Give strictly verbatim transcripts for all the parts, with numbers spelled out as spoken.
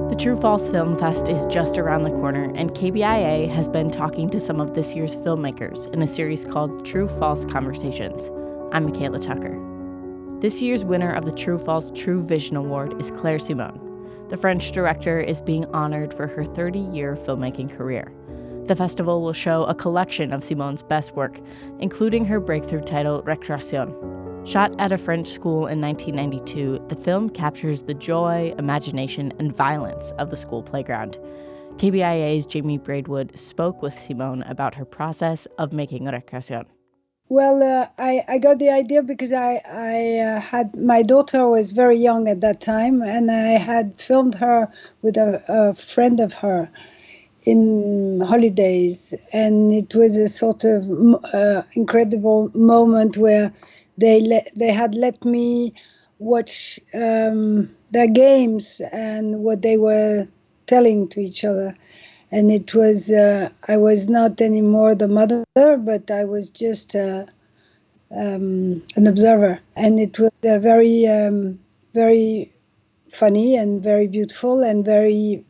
The True False Film Fest is just around the corner, and K B I A has been talking to some of this year's filmmakers in a series called True False Conversations. I'm Michaela Tucker. This year's winner of the True False True Vision Award is Claire Simon. The French director is being honored for her thirty-year filmmaking career. The festival will show a collection of Simon's best work, including her breakthrough title, Récréation. Shot at a French school in nineteen ninety-two, the film captures the joy, imagination, and violence of the school playground. K B I A's Jamie Braidwood spoke with Simone about her process of making Récréation. Well, uh, I, I got the idea because I, I uh, had, my daughter was very young at that time, and I had filmed her with a, a friend of her in holidays. And it was a sort of uh, incredible moment where they let, they had let me watch um, their games and what they were telling to each other. And it was, uh, I was not anymore the mother, but I was just uh, um, an observer. And it was uh, very, um, very funny and very beautiful and very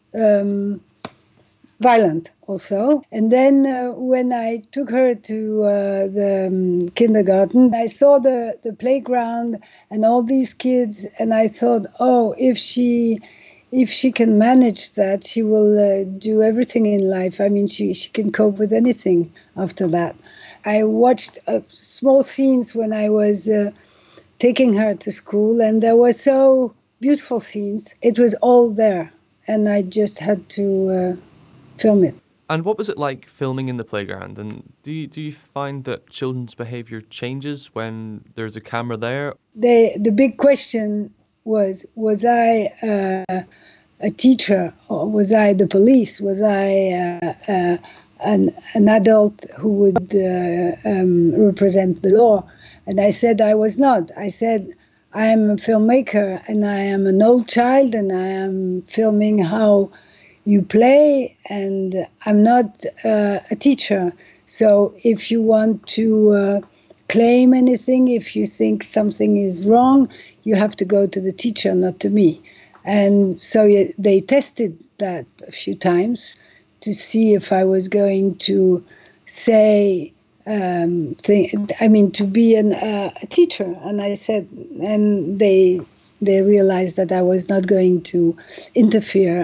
um, violent also. And then uh, when I took her to uh, the um, kindergarten, I saw the, the playground and all these kids, and I thought, oh, if she... If she can manage that, she will uh, do everything in life. I mean, she, she can cope with anything after that. I watched uh, small scenes when I was uh, taking her to school, and there were so beautiful scenes. It was all there, and I just had to uh, film it. And what was it like filming in the playground? And do you, do you find that children's behaviour changes when there's a camera there? The, the big question was, was I uh, a teacher, or was I the police? Was I uh, uh, an, an adult who would uh, um, represent the law? And I said I was not. I said I am a filmmaker, and I am an old child, and I am filming how you play, and I'm not uh, a teacher. So if you want to uh, claim anything, if you think something is wrong, you have to go to the teacher, not to me. And so they tested that a few times to see if I was going to say, um, think, I mean, to be an, uh, a teacher. And I said, and they they realized that I was not going to interfere.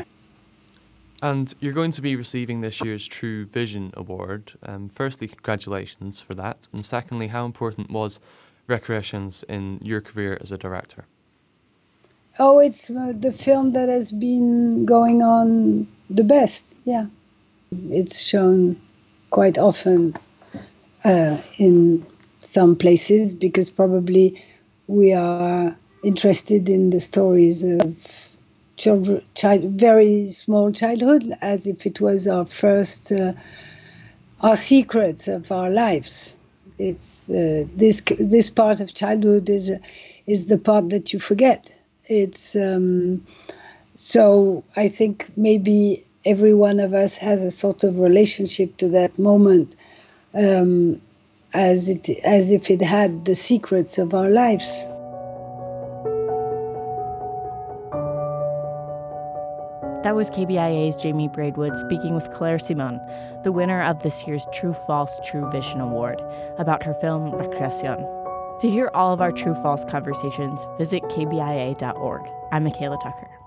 And you're going to be receiving this year's True Vision Award. Um, firstly, congratulations for that. And secondly, how important was Récréations in your career as a director? Oh, it's uh, the film that has been going on the best, yeah. It's shown quite often uh, in some places because probably we are interested in the stories of children, child, very small childhood, as if it was our first, uh, our secrets of our lives. It's uh, this this part of childhood is uh, is the part that you forget. It's um, so I think maybe every one of us has a sort of relationship to that moment, um, as it as if it had the secrets of our lives. That was K B I A's Jamie Braidwood speaking with Claire Simon, the winner of this year's True False True Vision Award, about her film Récréation. To hear all of our True False conversations, visit k b i a dot org. I'm Michaela Tucker.